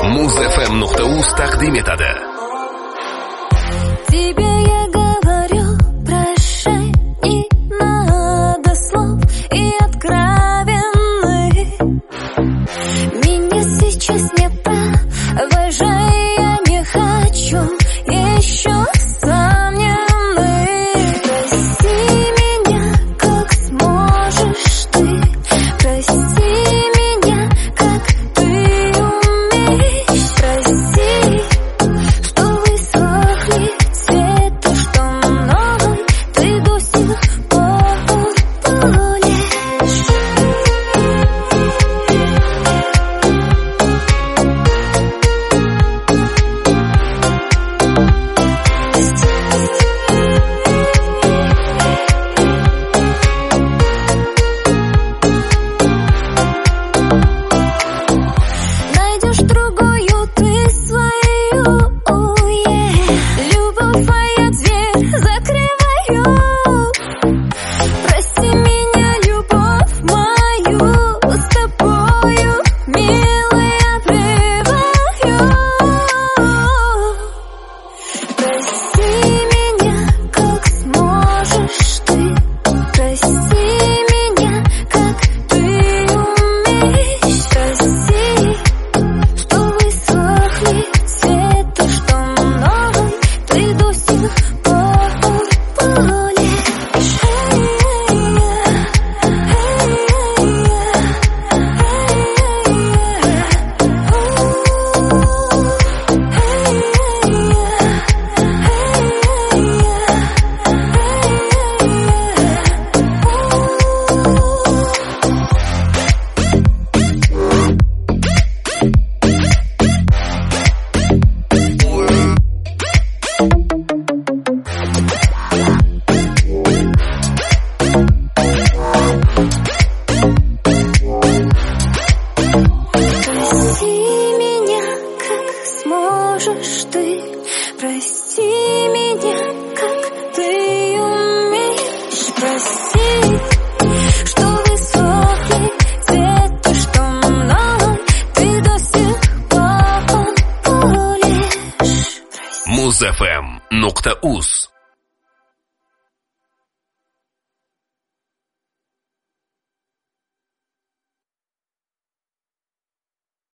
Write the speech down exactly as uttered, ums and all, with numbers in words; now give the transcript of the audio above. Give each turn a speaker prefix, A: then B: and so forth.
A: muz f m nuqta uz taqdim etadi.
B: Тебе я говорю, прощай, не надо слов и откровенных. Меня сейчас не провожай, я не хочу еще сомнений. Прости меня, как сможешь ты. Прости меня, как ты умеешь. Прости, что высохли цветы, что мной ты до сих пор пылаешь. Найдешь другую ты свою, любовь моя, дверь закрываю. Прости меня, любовь мою, с тобою, милая, обрываю. Прости меня, как сможешь ты. Прости меня, как ты умеешь. Прости, что высохли цветы, что мной ты до сих пор пылаешь. Прости меня, как сможешь ты. Прости меня, как ты умеешь. Прости, что высохли цветы, что мной ты до сих пор пылаешь.
A: muz f m nuqta uz